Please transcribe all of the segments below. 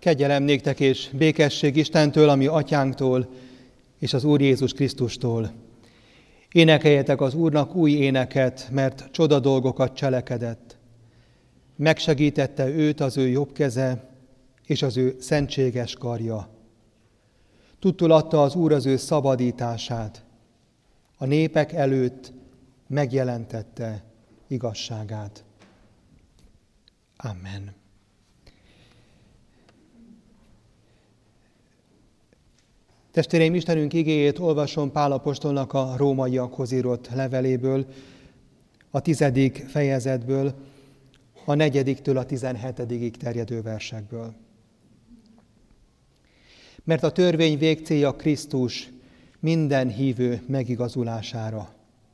Kegyelem néktek és békesség Istentől, ami atyánktól, és az Úr Jézus Krisztustól. Énekeljetek az Úrnak új éneket, mert csoda dolgokat cselekedett. Megsegítette őt az ő jobb keze, és az ő szentséges karja. Tudtul adta az Úr az ő szabadítását. A népek előtt megjelentette igazságát. Amen. Testvéreim, Istenünk igéjét olvasom Pál apostolnak a rómaiakhoz írott leveléből, a 10. fejezetből, a 4-től a 17. terjedő versekből. Mert a törvény végcélja Krisztus minden hívő megigazulására.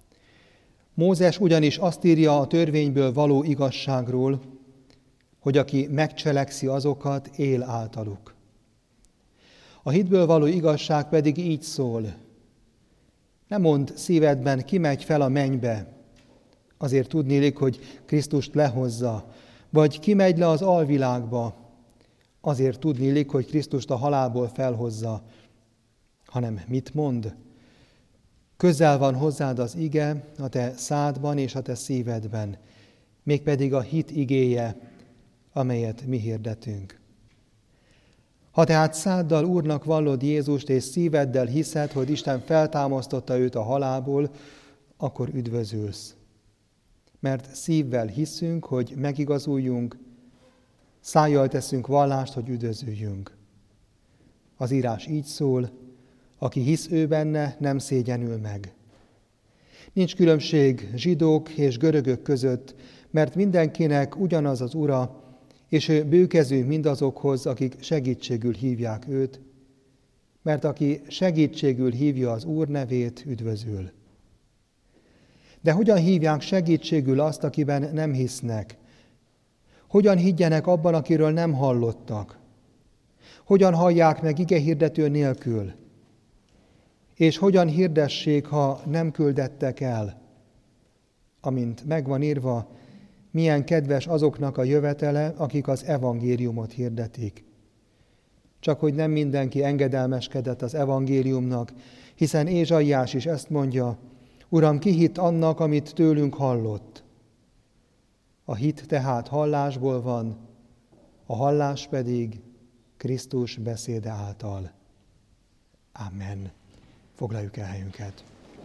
Mózes ugyanis azt írja a törvényből való igazságról, hogy aki megcselekszi azokat, él általuk. A hitből való igazság pedig így szól: ne mondd szívedben, ki megy fel a mennybe, azért tudniillik, hogy Krisztust lehozza, vagy ki megy le az alvilágba, azért tudniillik, hogy Krisztust a halálból felhozza, hanem mit mond? Közel van hozzád az ige, a te szádban és a te szívedben, mégpedig a hit igéje, amelyet mi hirdetünk. Ha tehát száddal Úrnak vallod Jézust, és szíveddel hiszed, hogy Isten feltámasztotta őt a halálból, akkor üdvözülsz. Mert szívvel hiszünk, hogy megigazuljunk, szájjal teszünk vallást, hogy üdvözüljünk. Az írás így szól: aki hisz ő benne, nem szégyenül meg. Nincs különbség zsidók és görögök között, mert mindenkinek ugyanaz az Ura, és ő bőkező mindazokhoz, akik segítségül hívják őt, mert aki segítségül hívja az Úr nevét, üdvözül. De hogyan hívják segítségül azt, akiben nem hisznek? Hogyan higgyenek abban, akiről nem hallottak? Hogyan hallják meg igehirdető nélkül? És hogyan hirdessék, ha nem küldettek el? Amint megvan írva, milyen kedves azoknak a jövetele, akik az evangéliumot hirdetik. Csak hogy nem mindenki engedelmeskedett az evangéliumnak, hiszen Ézsaiás is ezt mondja: Uram, ki hitt annak, amit tőlünk hallott? A hit tehát hallásból van, a hallás pedig Krisztus beszéde által. Amen. Foglaljuk el helyünket.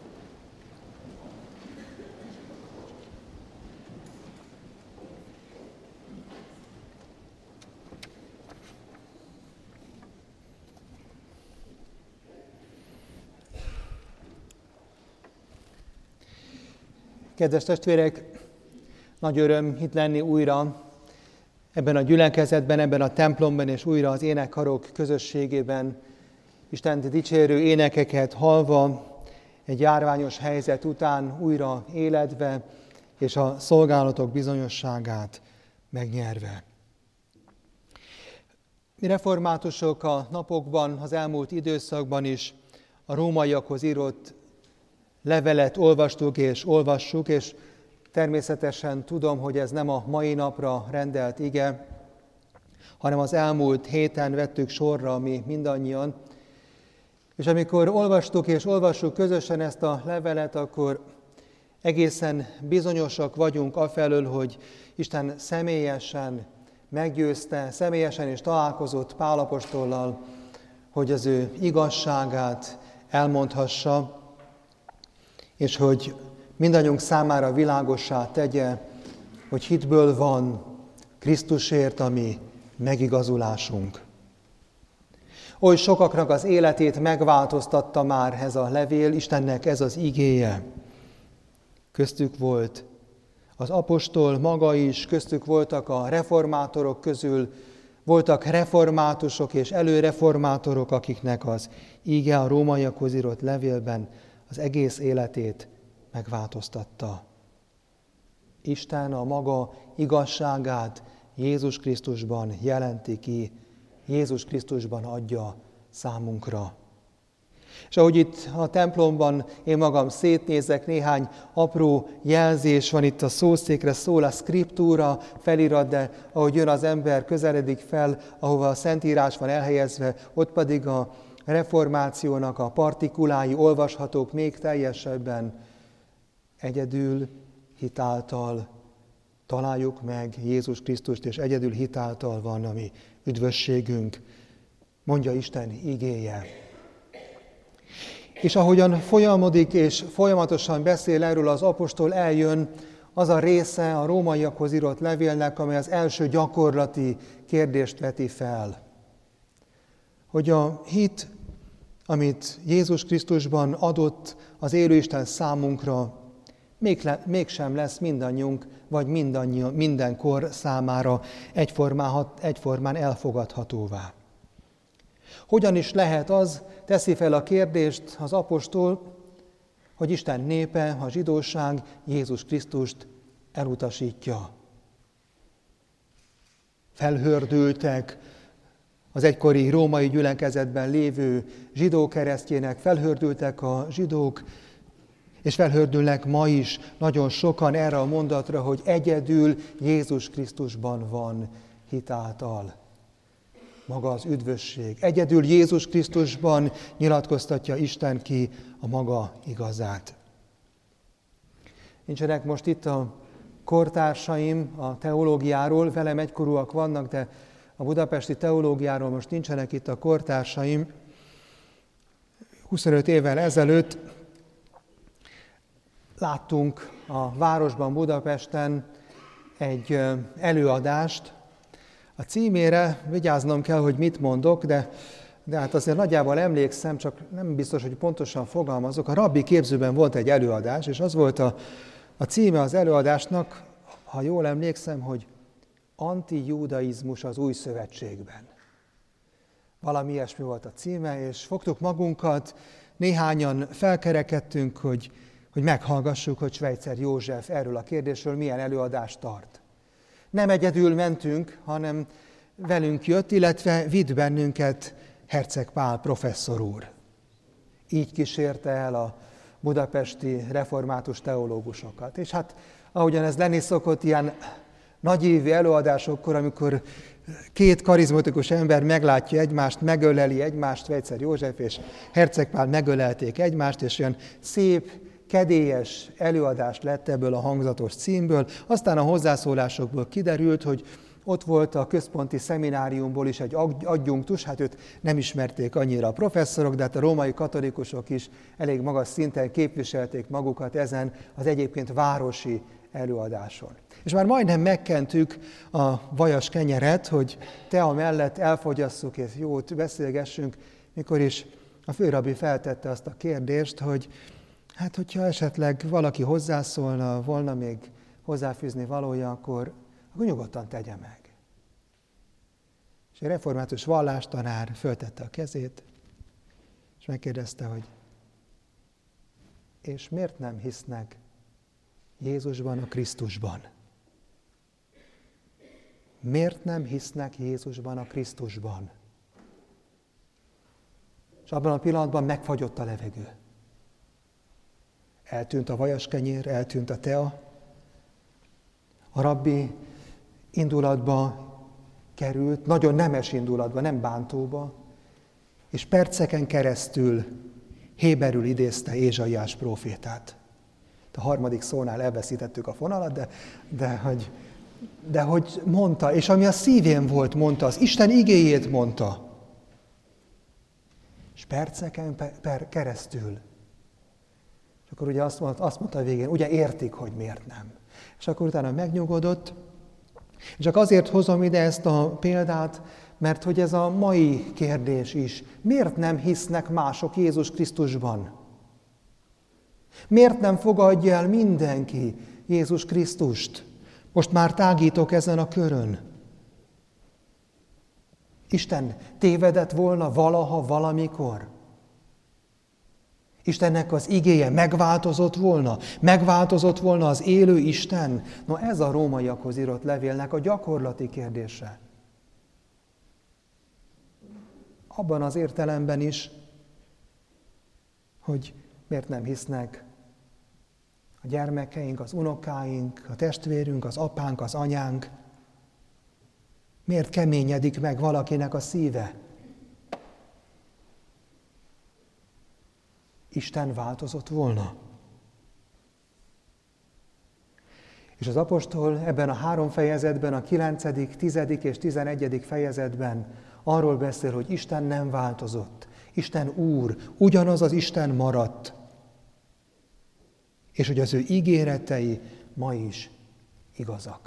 Kedves testvérek, nagy öröm itt lenni újra ebben a gyülekezetben, ebben a templomban, és újra az énekkarok közösségében, Istent dicsérő énekeket hallva, egy járványos helyzet után újra éledve, és a szolgálatok bizonyosságát megnyerve. Mi reformátusok a napokban, az elmúlt időszakban is a rómaiakhoz írott levelet olvastuk és olvassuk, és természetesen tudom, hogy ez nem a mai napra rendelt ige, hanem az elmúlt héten vettük sorra mi mindannyian. És amikor olvastuk és olvassuk közösen ezt a levelet, akkor egészen bizonyosak vagyunk afelől, hogy Isten személyesen meggyőzte, személyesen is találkozott Pál apostollal, hogy az ő igazságát elmondhassa, és hogy mindannyiunk számára világossá tegye, hogy hitből van Krisztusért a mi megigazulásunk. Oly sokaknak az életét megváltoztatta már ez a levél, Istennek ez az igéje. Köztük volt az apostol maga is, köztük voltak a reformátorok közül, voltak reformátusok és előreformátorok, akiknek az íge a rómaiakhoz írott levélben az egész életét megváltoztatta. Isten a maga igazságát Jézus Krisztusban jelenti ki, Jézus Krisztusban adja számunkra. És ahogy itt a templomban én magam szétnézek, néhány apró jelzés van itt a szószékre, szól a szkriptúra, felirat, de ahogy jön az ember, közeledik fel, ahova a Szentírás van elhelyezve, ott pedig a reformációnak a partikulái olvashatók még teljesebben. Egyedül hitáltal találjuk meg Jézus Krisztust, és egyedül hitáltal van a mi üdvösségünk, mondja Isten igéje. És ahogyan folyamodik és folyamatosan beszél erről az apostol, eljön az a része a rómaiakhoz írott levélnek, amely az első gyakorlati kérdést veti fel. Hogy a hit, amit Jézus Krisztusban adott az élő Isten számunkra, mégsem lesz mindannyiunk, vagy mindenkor számára egyformán elfogadhatóvá. Hogyan is lehet az, teszi fel a kérdést az apostol, hogy Isten népe, a zsidóság Jézus Krisztust elutasítja. Felhördültek az egykori római gyülekezetben lévő zsidó keresztjének, felhördültek a zsidók, és felhördülnek ma is nagyon sokan erre a mondatra, hogy egyedül Jézus Krisztusban van hitáltal maga az üdvösség. Egyedül Jézus Krisztusban nyilatkoztatja Isten ki a maga igazát. Nincsenek most itt a kortársaim a teológiáról, velem egykorúak vannak, de a budapesti teológiáról most nincsenek itt a kortársaim. 25 évvel ezelőtt láttunk a városban, Budapesten egy előadást. A címére vigyáznom kell, hogy mit mondok, de hát azért nagyjából emlékszem, csak nem biztos, hogy pontosan fogalmazok. A rabbi képzőben volt egy előadás, és az volt a címe az előadásnak, ha jól emlékszem, hogy antijudaizmus az új szövetségben. Valami ilyesmi volt a címe, és fogtuk magunkat, néhányan felkerekedtünk, hogy meghallgassuk, hogy Schweitzer József erről a kérdésről milyen előadást tart. Nem egyedül mentünk, hanem velünk jött, illetve vitt bennünket Herceg Pál professzor úr. Így kísérte el a budapesti református teológusokat. És hát, ahogyan ez lenni szokott, ilyen nagyívű előadásokkor, amikor két karizmatikus ember meglátja egymást, megöleli egymást, Schweitzer József és Herceg Pál megölelték egymást, és olyan szép, kedélyes előadás lett ebből a hangzatos címből. Aztán a hozzászólásokból kiderült, hogy ott volt a központi szemináriumból is egy adjunktus, hát őt nem ismerték annyira a professzorok, de hát a római katolikusok is elég magas szinten képviselték magukat ezen az egyébként városi előadáson. És már majdnem megkentük a vajas kenyeret, hogy tea mellett elfogyasszuk és jót beszélgessünk, mikor is a főrabbi feltette azt a kérdést, hogy hát, hogyha esetleg valaki hozzászólna, volna még hozzáfűzni valója, akkor nyugodtan tegye meg. És egy református vallástanár föltette a kezét, és megkérdezte, hogy és miért nem hisznek Jézusban, a Krisztusban? Miért nem hisznek Jézusban, a Krisztusban? És abban a pillanatban megfagyott a levegő. Eltűnt a vajaskenyér, eltűnt a tea. A rabbi indulatba került, nagyon nemes indulatba, nem bántóba, és perceken keresztül héberül idézte Ézsaiás prófétát. A harmadik szónál elveszítettük a fonalat, de hogy mondta, és ami a szívén volt, mondta, az Isten igéjét mondta. És perceken keresztül. És akkor ugye azt mondta a végén, ugye értik, hogy miért nem. És akkor utána megnyugodott, és csak azért hozom ide ezt a példát, mert hogy ez a mai kérdés is. Miért nem hisznek mások Jézus Krisztusban? Miért nem fogadja el mindenki Jézus Krisztust? Most már tágítok ezen a körön. Isten tévedett volna valaha, valamikor? Istennek az igéje megváltozott volna? Megváltozott volna az élő Isten? No, ez a rómaiakhoz írott levélnek a gyakorlati kérdése. Abban az értelemben is, hogy miért nem hisznek a gyermekeink, az unokáink, a testvérünk, az apánk, az anyánk. Miért keményedik meg valakinek a szíve? Isten változott volna. És az apostol ebben a 3 fejezetben, a 9., 10. és 11. fejezetben arról beszél, hogy Isten nem változott. Isten Úr, ugyanaz az Isten maradt. És hogy az ő ígéretei ma is igazak.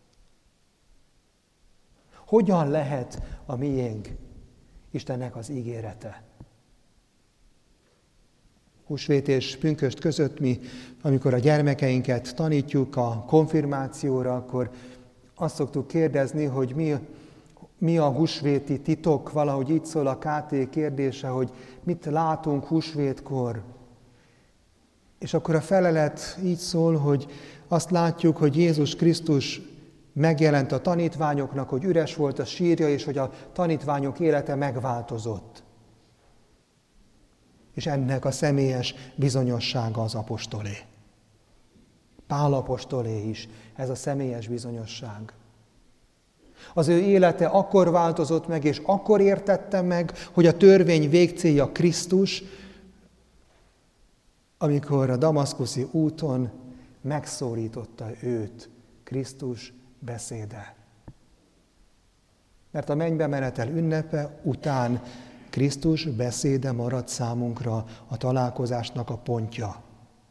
Hogyan lehet a miénk Istennek az ígérete? Húsvét és pünkösd között mi, amikor a gyermekeinket tanítjuk a konfirmációra, akkor azt szoktuk kérdezni, hogy mi a húsvéti titok, valahogy így szól a KT kérdése, hogy mit látunk húsvétkor. És akkor a felelet így szól, hogy azt látjuk, hogy Jézus Krisztus megjelent a tanítványoknak, hogy üres volt a sírja, és hogy a tanítványok élete megváltozott. És ennek a személyes bizonyossága az apostolé. Pál apostolé is ez a személyes bizonyosság. Az ő élete akkor változott meg, és akkor értette meg, hogy a törvény végcélja Krisztus, amikor a damaszkuszi úton megszólította őt Krisztus beszéde. Mert a mennybe menetel ünnepe után Krisztus beszéde maradt számunkra a találkozásnak a pontja.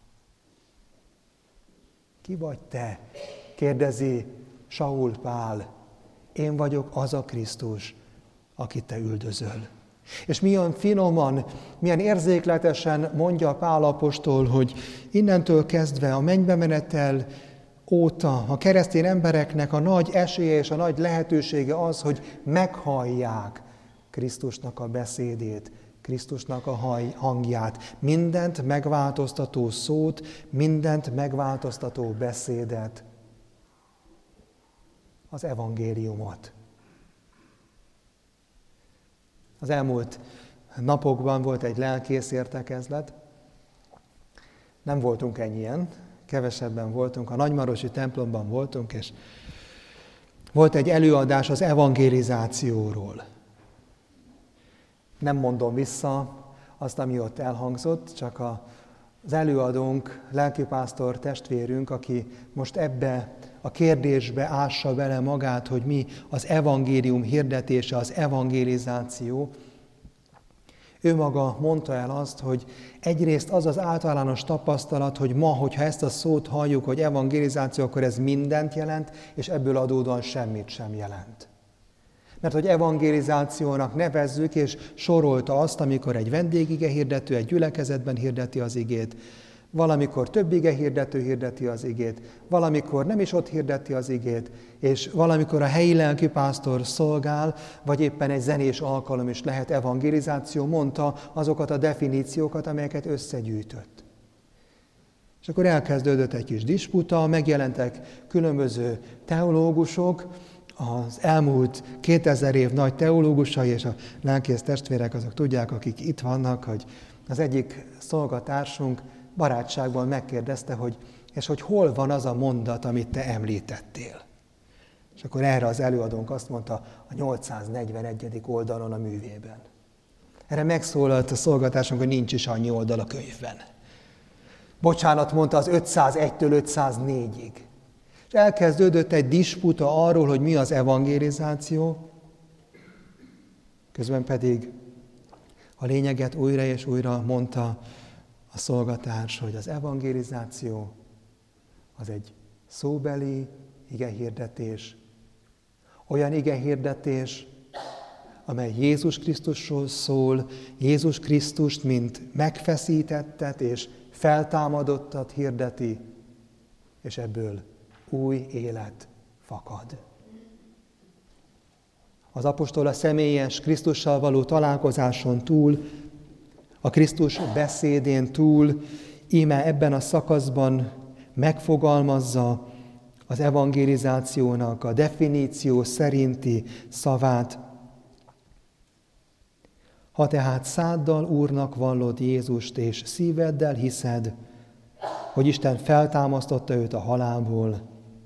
Ki vagy te? Kérdezi Saul Pál. Én vagyok az a Krisztus, akit te üldözöl. És milyen finoman, milyen érzékletesen mondja Pál apostol, hogy innentől kezdve a mennybe menetel óta a keresztény embereknek a nagy esélye és a nagy lehetősége az, hogy meghallják Krisztusnak a beszédét, Krisztusnak a hangját, mindent megváltoztató szót, mindent megváltoztató beszédet, az evangéliumot. Az elmúlt napokban volt egy lelkész értekezlet, nem voltunk ennyien, kevesebben voltunk, a nagymarosi templomban voltunk, és volt egy előadás az evangélizációról. Nem mondom vissza azt, ami ott elhangzott, csak az előadónk, lelkipásztor testvérünk, aki most ebbe a kérdésbe ássa bele magát, hogy mi az evangélium hirdetése, az evangélizáció. Ő maga mondta el azt, hogy egyrészt az az általános tapasztalat, hogy ma, hogyha ezt a szót halljuk, hogy evangélizáció, akkor ez mindent jelent, és ebből adódóan semmit sem jelent. Mert hogy evangélizációnak nevezzük, és sorolta azt, amikor egy vendégige hirdető egy gyülekezetben hirdeti az igét, valamikor több ige hirdető hirdeti az igét, valamikor nem is ott hirdeti az igét, és valamikor a helyi lelkipásztor szolgál, vagy éppen egy zenés alkalom is lehet evangélizáció, mondta azokat a definíciókat, amelyeket összegyűjtött. És akkor elkezdődött egy kis disputa, megjelentek különböző teológusok, az elmúlt 2000 év nagy teológusai, és a lelkész testvérek azok tudják, akik itt vannak, hogy az egyik szolgatársunk barátságban megkérdezte, hogy hol van az a mondat, amit te említettél. És akkor erre az előadónk azt mondta, a 841. oldalon a művében. Erre megszólalt a szolgatársunk, hogy nincs is annyi oldal a könyvben. Bocsánat, mondta, az 501-től 504-ig. És elkezdődött egy disputa arról, hogy mi az evangélizáció, közben pedig a lényeget újra és újra mondta a szolgatárs, hogy az evangélizáció az egy szóbeli igehirdetés, olyan igehirdetés, amely Jézus Krisztusról szól, Jézus Krisztust, mint megfeszítettet és feltámadottat hirdeti, és ebből új élet fakad. Az apostol a személyes Krisztussal való találkozáson túl, a Krisztus beszédén túl, íme ebben a szakaszban megfogalmazza az evangélizációnak a definíció szerinti szavát. Ha tehát száddal Úrnak vallod Jézust, és szíveddel hiszed, hogy Isten feltámasztotta őt a halálból,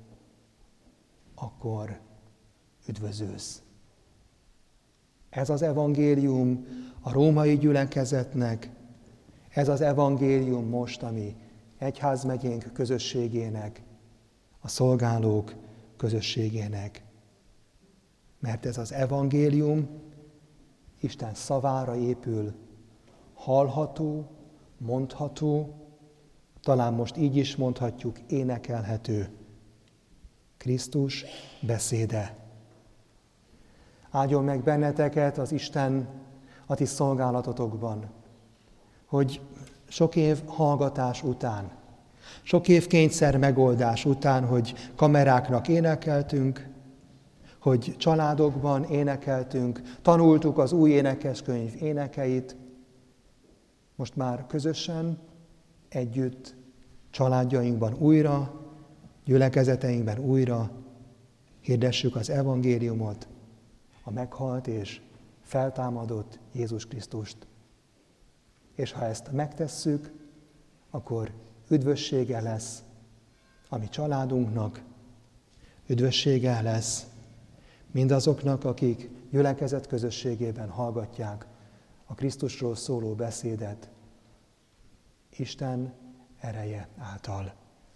akkor üdvözülsz. Ez az evangélium a római gyülekezetnek, ez az evangélium most, ami egyházmegyénk közösségének, a szolgálók közösségének. Mert ez az evangélium Isten szavára épül, hallható, mondható, talán most így is mondhatjuk, énekelhető. Krisztus beszéde. Áldjon meg benneteket az Isten a ti szolgálatotokban, hogy sok év hallgatás után, sok év kényszer megoldás után, hogy kameráknak énekeltünk, hogy családokban énekeltünk, tanultuk az új énekeskönyv énekeit, most már közösen, együtt, családjainkban újra, gyülekezeteinkben újra hirdessük az evangéliumot, a meghalt és feltámadott Jézus Krisztust. És ha ezt megtesszük, akkor üdvössége lesz a mi családunknak, üdvössége lesz mindazoknak, akik gyülekezet közösségében hallgatják a Krisztusról szóló beszédet, Isten ereje által.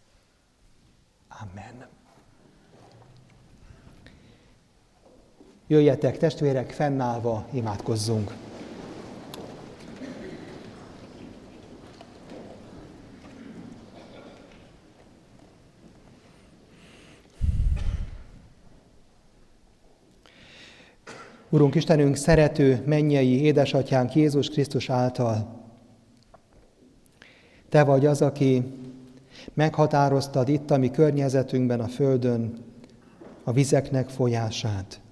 Amen. Jöjjetek, testvérek, fennállva imádkozzunk. Urunk Istenünk, szerető mennyei édesatyánk Jézus Krisztus által, Te vagy az, aki meghatároztad itt a mi környezetünkben, a földön a vizeknek folyását.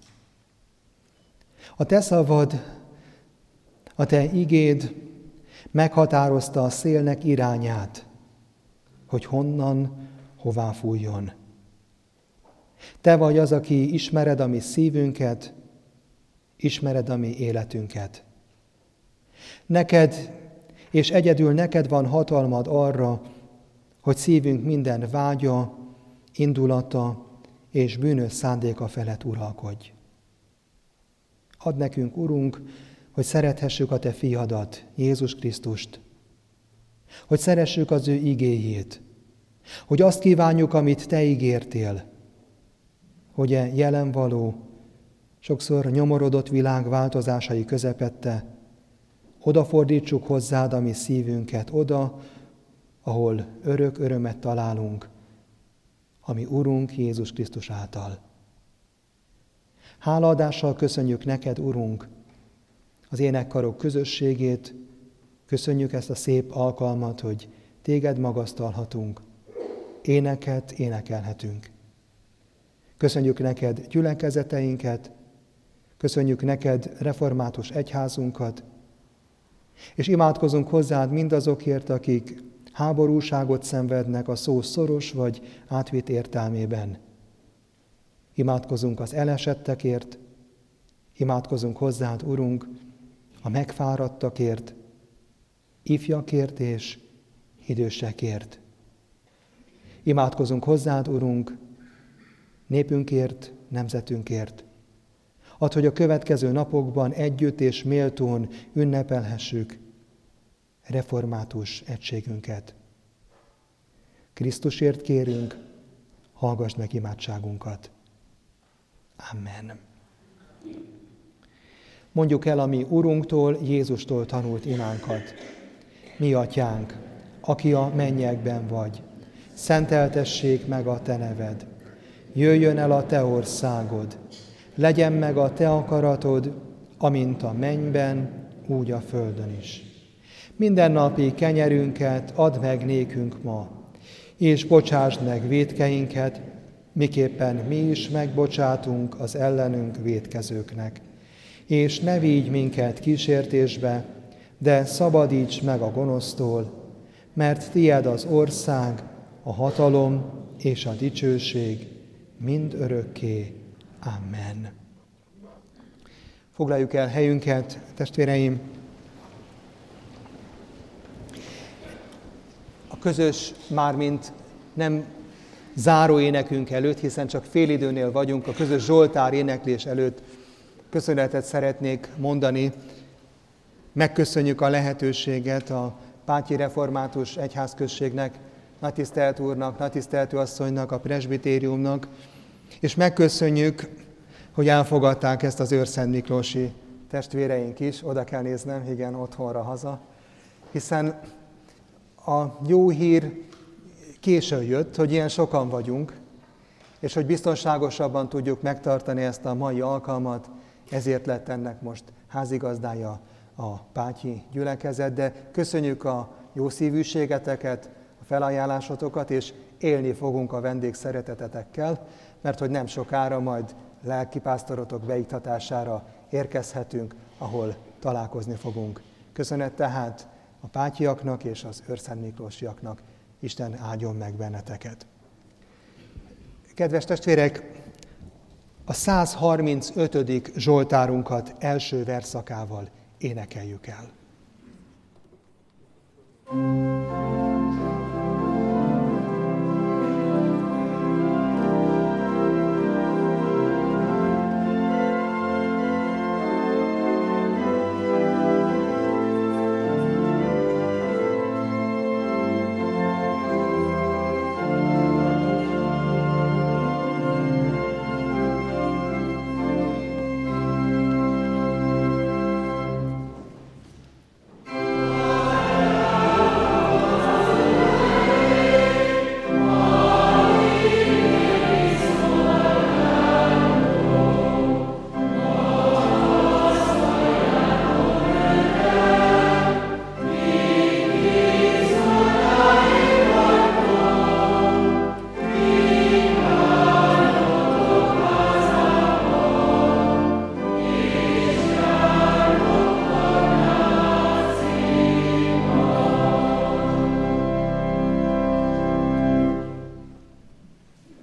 A Te szavad, a Te igéd meghatározta a szélnek irányát, hogy honnan, hová fújjon. Te vagy az, aki ismered a mi szívünket, ismered a mi életünket. Neked, és egyedül neked van hatalmad arra, hogy szívünk minden vágya, indulata és bűnös szándéka felett uralkodj. Add nekünk, Urunk, hogy szerethessük a Te fiadat, Jézus Krisztust, hogy szeressük az ő igéjét, hogy azt kívánjuk, amit Te ígértél, hogy a jelen való, sokszor nyomorodott világ változásai közepette odafordítsuk hozzád a mi szívünket, oda, ahol örök örömet találunk, a mi Urunk Jézus Krisztus által. Hálaadással köszönjük neked, Urunk, az énekkarok közösségét, köszönjük ezt a szép alkalmat, hogy téged magasztalhatunk, éneket énekelhetünk. Köszönjük neked gyülekezeteinket, köszönjük neked református egyházunkat, és imádkozunk hozzád mindazokért, akik háborúságot szenvednek a szó szoros vagy átvitt értelmében. Imádkozunk az elesettekért, imádkozunk hozzád, Urunk, a megfáradtakért, ifjakért és idősekért. Imádkozunk hozzád, Urunk, népünkért, nemzetünkért. Add, hogy a következő napokban együtt és méltón ünnepelhessük református egységünket. Krisztusért kérünk, hallgass meg imádságunkat. Amen. Mondjuk el a mi Urunktól, Jézustól tanult imánkat. Mi atyánk, aki a mennyekben vagy, szenteltessék meg a te neved. Jöjjön el a te országod, legyen meg a te akaratod, amint a mennyben, úgy a földön is. Mindennapi kenyerünket add meg nékünk ma, és bocsásd meg vétkeinket, miképpen mi is megbocsátunk az ellenünk vétkezőknek. És ne vigy minket kísértésbe, de szabadíts meg a gonosztól, mert tied az ország, a hatalom és a dicsőség mind örökké. Amen. Foglaljuk el helyünket, testvéreim! a közös, mármint nem záró énekünk előtt, hiszen csak félidőnél vagyunk, a közös zsoltár éneklés előtt köszönetet szeretnék mondani. Megköszönjük a lehetőséget a Pátyi Református Egyházközségnek, nagytisztelt úrnak, nagytiszteltő asszonynak, a presbitériumnak, és megköszönjük, hogy elfogadták ezt az Őrszent Miklósi testvéreink is, oda kell néznem, igen, otthonra haza, hiszen a jó hír későn jött, hogy ilyen sokan vagyunk, és hogy biztonságosabban tudjuk megtartani ezt a mai alkalmat, ezért lett ennek most házigazdája a Pátyi gyülekezet, de köszönjük a jó szívűségeteket, a felajánlásotokat, és élni fogunk a vendégszeretetetekkel, mert hogy nem sokára majd lelkipásztorotok beiktatására érkezhetünk, ahol találkozni fogunk. Köszönet tehát a pátyiaknak és az Őrszent Miklósiaknak. Isten áldjon meg benneteket. Kedves testvérek, a 135. zsoltárunkat első versszakával énekeljük el.